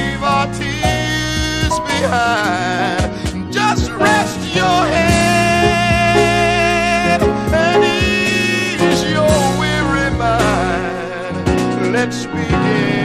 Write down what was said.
leave our tears behind. Just rest your head and ease your weary mind. Let's begin.